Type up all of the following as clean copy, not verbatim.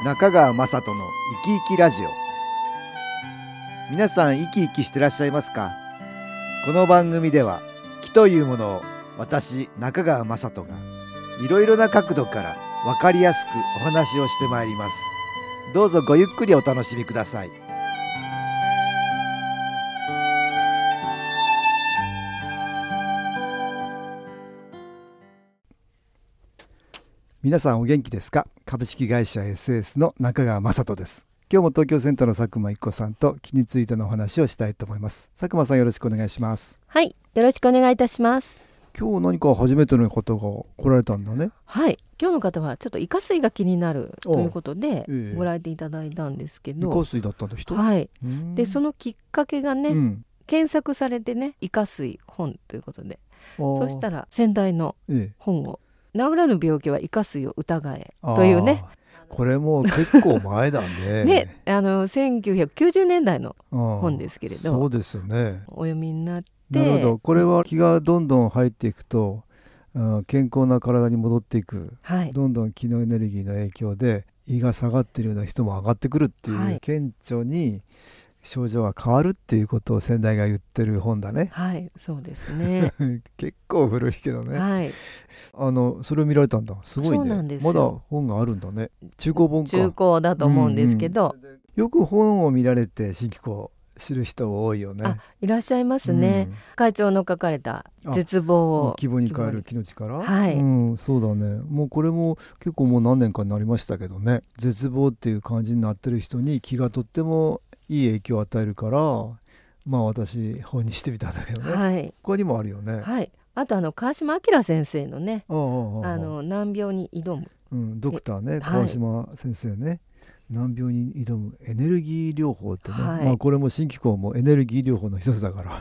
中川雅人の生き生きラジオ。皆さん生き生きしてらっしゃいますか？この番組では気というものを私中川雅人がいろいろな角度から分かりやすくお話をしてまいります。どうぞごゆっくりお楽しみください。皆さんお元気ですか？株式会社 SS の中川雅人です。今日も東京センターの佐久間一子さんと気についてのお話をしたいと思います。佐久間さん、よろしくお願いします。 はい、よろしくお願いいたします。 今日何か初めての方が来られたんだね。 はい、今日の方はちょっとイカ水が気になるということでご来店いただいたんですけど、 イカ水だったんだ人。 はい。でそのきっかけがね、検索されてね、イカ水本ということで、そしたら先代の本を、治らぬ病気はイカ水を疑えというね、 これも結構前だね。 ね、1990年代の本ですけれど、 そうですね。 お読みになって、 なるほど。これは気がどんどん入っていくと、健康な体に戻っていく、どんどん気のエネルギーの影響で胃が下がっているような人も上がってくるっていう、顕著に症状が変わるっていうことを先代が言ってる本だね。 はい、そうですね。 結構古いけどね。 はい。 それを見られたんだ。すごいね。 そうなんですまだよ。 本があるんだね。中古本か。 中古だと思うんですけど、 よく本を見られて新機構知る人多いよね。 いらっしゃいますね。会長の書かれた絶望を希望に変える気の力。 はい、 そうだね。もうこれも結構もう何年かになりましたけどね、絶望っていう感じになってる人に気がとってもいい影響を与えるから、私本にしてみたんだけどね。他にもあるよね。 はい。あと川島明先生のね、難病に挑む、 ドクターね、川島先生ね、難病に挑むエネルギー療法ってね、これも新機構もエネルギー療法の一つだから、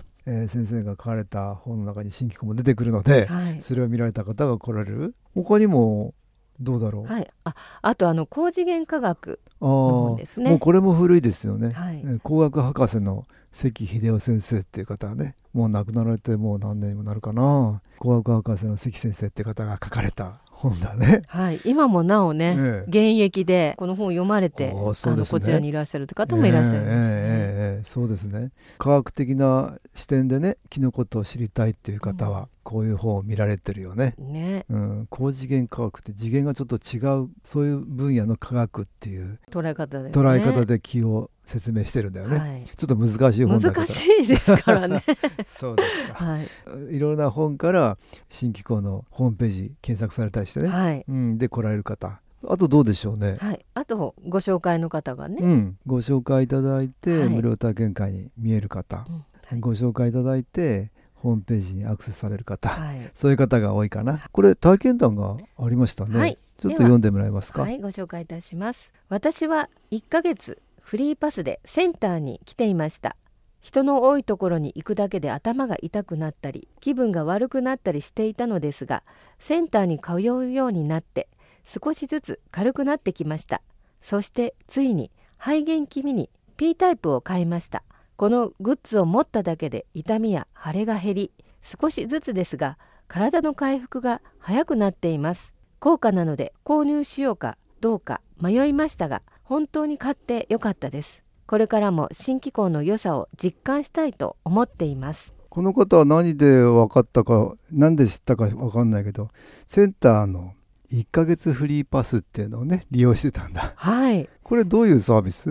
先生が書かれた本の中に新機構も出てくるので、それを見られた方が来られる。他にもどうだろう。 あと高次元科学の本ですね。 もうこれも古いですよね。工学博士の関秀夫先生っていう方はね、もう亡くなられてもう何年にもなるかな。工学博士の関先生っていう方が書かれた本だね。 今もなおね、現役でこの本を読まれて、こちらにいらっしゃるという方もいらっしゃいますね。 そうですね。科学的な視点でね、気のことを知りたいっていう方は、こういう本を見られてるよね。高次元科学って次元がちょっと違う、そういう分野の科学っていう捉え方で気を説明してるんだよね。ちょっと難しい本だけど。 難しいですからね。 そうですか。いろんな本から新機構のホームページ検索されたりしてね、で来られる方、あとどうでしょうね。 あとご紹介の方がね、 ご紹介いただいて、無料体験会に見える方、ご紹介いただいてホームページにアクセスされる方、そういう方が多いかな。これ体験談がありましたね。ちょっと読んでもらえますか。 ご紹介いたします。私は1ヶ月フリーパスでセンターに来ていました。人の多いところに行くだけで頭が痛くなったり気分が悪くなったりしていたのですが、センターに通うようになって少しずつ軽くなってきました。そしてついに肺元気味に P タイプを買いました。このグッズを持っただけで痛みや腫れが減り、少しずつですが体の回復が早くなっています。高価なので購入しようかどうか迷いましたが、本当に買ってよかったです。これからも新機構の良さを実感したいと思っています。 この方は何で分かったか、何で知ったか分かんないけど、センターの1ヶ月フリーパスっていうのをね、利用してたんだ。これどういうサービス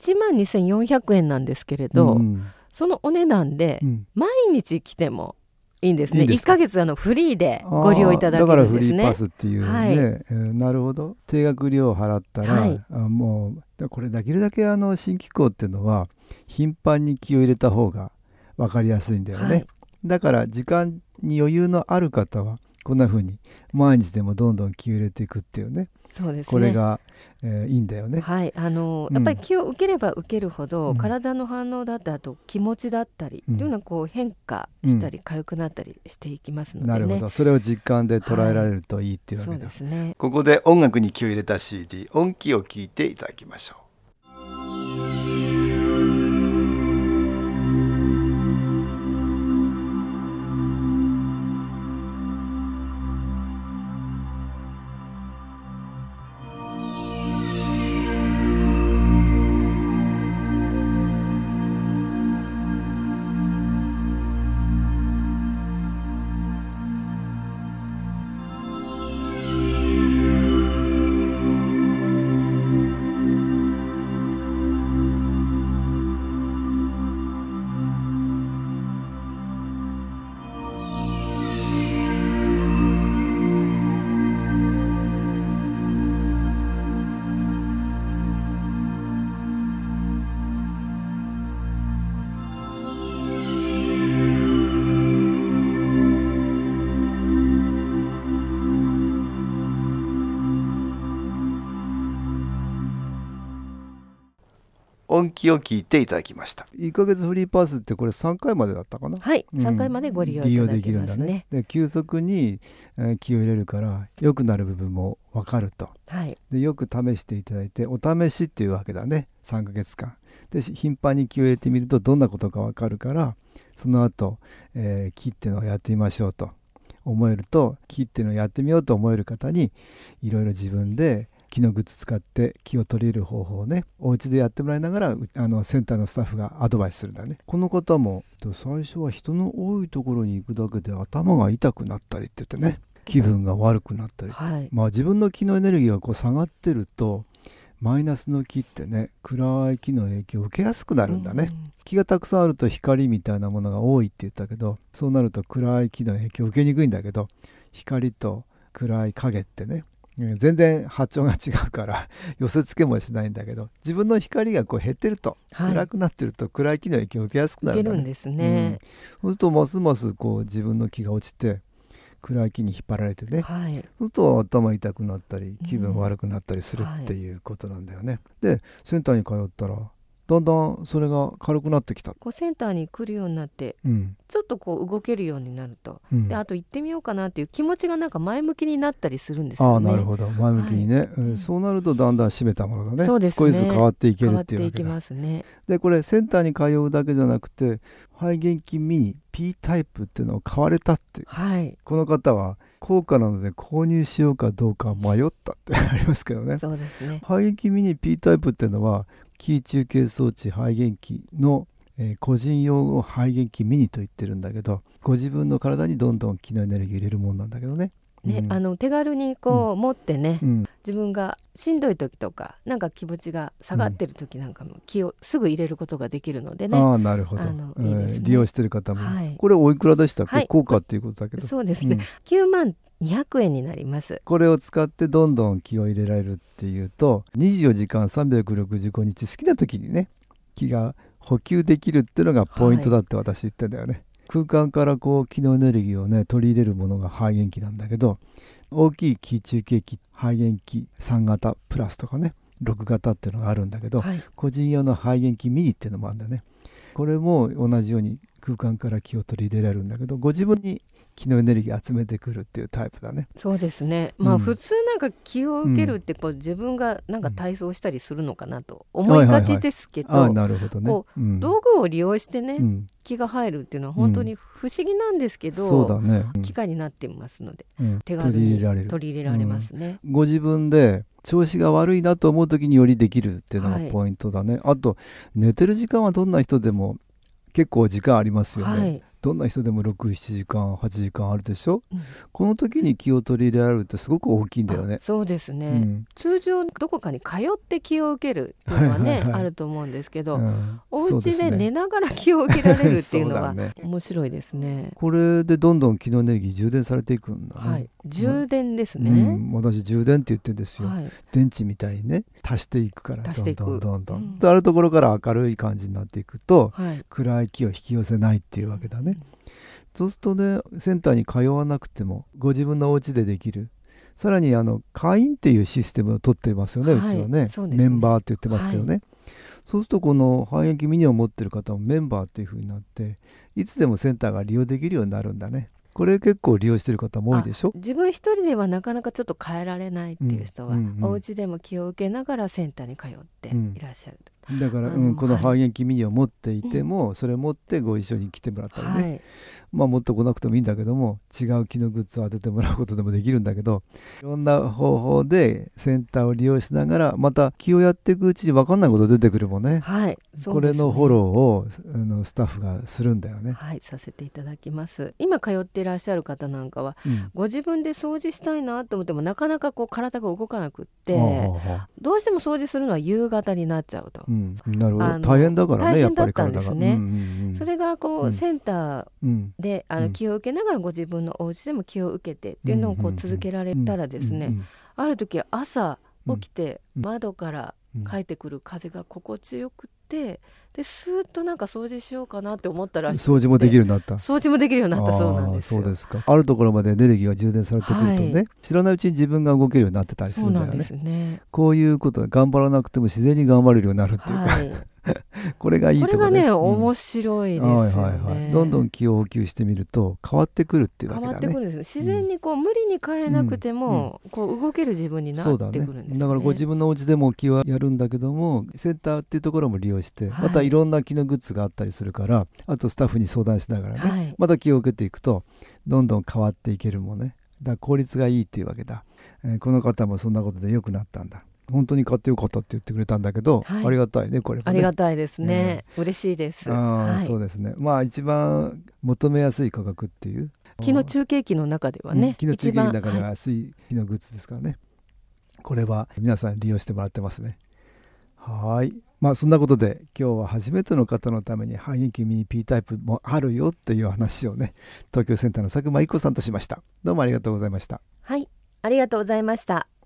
？12,400円なんですけれど、そのお値段で毎日来てもいいんですね。1ヶ月フリーでご利用いただけるんですね。 だからフリーパスっていうね、なるほど。定額料を払ったら、もうこれできるだけ新機構っていうのは頻繁に気を入れた方が分かりやすいんだよね。だから時間に余裕のある方はこんな風に毎日でもどんどん気を入れていくっていうね。 そうですね。 これが、いいんだよね。 やっぱり気を受ければ受けるほど、体の反応だったり、あと気持ちだったり、というのは変化したり、軽くなったりしていきますのでね。 なるほど。それを実感で捉えられるといいっていうわけだ。 そうですね。 ここで音楽に気を入れた CD 音気を聴いていただきましょう。 音気を聞いていただきました。1ヶ月フリーパスってこれ3回までだったかな。 はい、3回までご利用いただけますね。利用できるんだね。 で急速に気を入れるから良くなる部分も分かると、 はい、 でよく試していただいて、お試しっていうわけだね。3ヶ月間で頻繁に気を入れてみるとどんなことか分かるから、その後、気っていうのをやってみましょうと思えると、気っていうのをやってみようと思える方にいろいろ自分で気のグッズ使って気を取り入れる方法をね、お家でやってもらいながらセンターのスタッフがアドバイスするんだね。この方も最初は人の多いところに行くだけで頭が痛くなったりって言ってね、気分が悪くなったり、 はい、 自分の気のエネルギーがこう下がってるとマイナスの気ってね、暗い気の影響を受けやすくなるんだね。気がたくさんあると光みたいなものが多いって言ったけど、そうなると暗い気の影響を受けにくいんだけど、光と暗い影ってね全然波長が違うから寄せ付けもしないんだけど、自分の光がこう減ってると、暗くなってると暗い気の影響を受けやすくなるんだね。 受けるんですね。 そうするとますますこう自分の気が落ちて暗い気に引っ張られてね、 はい、 そうすると頭痛くなったり気分悪くなったりするっていうことなんだよね。でセンターに通ったらだんだんそれが軽くなってきた。 こうセンターに来るようになって、ちょっとこう動けるようになると、であと行ってみようかなっていう気持ちがなんか前向きになったりするんですよね。 なるほど、前向きにね、そうなるとだんだん締めたものがね、 そうですね、 少しずつ変わっていけるっていうわけだ。 変わっていきますね。 でこれセンターに通うだけじゃなくて肺元気ミニ P タイプっていうのを買われたって、この方は高価なので購入しようかどうか迷ったってありますけどね。 そうですね。 肺元気ミニ P タイプっていうのは気中継装置肺元気の、個人用を肺元気ミニと言ってるんだけど、ご自分の体にどんどん気のエネルギー入れるもんなんだけどね。 手軽にこう持ってね、自分がしんどい時とかなんか気持ちが下がってる時なんかも気をすぐ入れることができるのでね。 なるほど、 いいですね。 利用してる方も、これおいくらでしたっけ、高価っていうことだけど。 そうですね、9200円になります。 これを使ってどんどん気を入れられるっていうと、24時間365日好きな時にね気が補給できるっていうのがポイントだって私言ってんだよね。空間からこう気のエネルギーをね取り入れるものが肺元気なんだけど、大きい気中継気肺元気3型プラスとかね6型っていうのがあるんだけど、個人用の肺元気ミニっていうのもあるんだよね。これも同じように空間から気を取り入れられるんだけど、ご自分に気のエネルギー集めてくるっていうタイプだね。 そうですね。普通なんか気を受けるってこう自分がなんか体操したりするのかなと思いがちですけど、 なるほどね。 道具を利用してね、気が入るっていうのは本当に不思議なんですけど、 そうだね、 機械になっていますので、手軽に取り入れられますね。 ご自分で調子が悪いなと思う時によりできるっていうのがポイントだね。あと寝てる時間はどんな人でも結構時間ありますよね。どんな人でも6、7時間8時間あるでしょ、この時に気を取り入れられるってすごく大きいんだよね。 そうですね、通常どこかに通って気を受けるっていうのはね、あると思うんですけど、お家で寝ながら気を受けられるっていうのは面白いですね。 これでどんどん気のエネルギー充電されていくんだね。 充電ですね。 私充電って言ってるんですよ、電池みたいにね足していくから、どんどんあるところから明るい感じになっていくと、暗い気を引き寄せないっていうわけだね。そうするとね、センターに通わなくてもご自分のお家でできる。さらに会員っていうシステムを取ってますよね、うちはね。メンバーって言ってますけどね、そうするとこの肺元気ミニを持ってる方もメンバーっていう風になって、いつでもセンターが利用できるようになるんだね。これ結構利用してる方も多いでしょ。 自分一人ではなかなかちょっと変えられないっていう人は、お家でも気を受けながらセンターに通っていらっしゃる。 だから、この肺元気ミニを持っていても、それ持ってご一緒に来てもらったりね、持ってこなくてもいいんだけども、違う気のグッズを当ててもらうことでもできるんだけど、いろんな方法でセンターを利用しながら、また気をやっていくうちに分かんないこと出てくるもんね。これのフォローをスタッフがするんだよね。 させていただきます。今通っていらっしゃる方なんかは、ご自分で掃除したいなと思ってもなかなかこう体が動かなくって、どうしても掃除するのは夕方になっちゃうと。 なるほど、大変だからね、やっぱり体が。 それがこう、センターで気を受けながらご自分のお家でも気を受けてっていうのをこう続けられたらですね、ある時朝起きて窓から帰ってくる風が心地よくて、 でスーッとなんか掃除しようかなって思ったらしくて、 掃除もできるようになった。 掃除もできるようになったそうなんですよ。 そうですか。あるところまでエネルギーが充電されてくるとね、 はい、 知らないうちに自分が動けるようになってたりすそうなんるんだよね。 ですね。 こういうことで頑張らなくても自然に頑張れるようになるっていうか、 はい、 これがいいところこれがね、 うん面白いですよね。 どんどん気を補給してみると変わってくるっていうわけ変わだね。 ってくるんです。自然にこう、無理に変えなくても、こう動ける自分になってくるんですよね。 だからご自分のお家でも気はやるんだけども、センターっていうところも利用して、 はい、 またいろんな気のグッズがあったりするから、あとスタッフに相談しながらね、 はい、 また気を受けていくとどんどん変わっていけるもんね。だから効率がいいっていうわけだ。この方もそんなことで良くなったんだ。本当に買ってよかったって言ってくれたんだけど、 はい、 ありがたいね、これもね。 ありがたいですね、嬉しいです。はい、 そうですね。まあ一番求めやすい価格っていう、 木の中継機の中ではね、 木の中継機の中では安い木のグッズですからね、これは皆さん利用してもらってますね。はい、まあそんなことで今日は初めての方のために半撃ミニ P タイプもあるよっていう話をね、東京センターの佐久間一子さんとしました。どうもありがとうございました。 はい、ありがとうございました。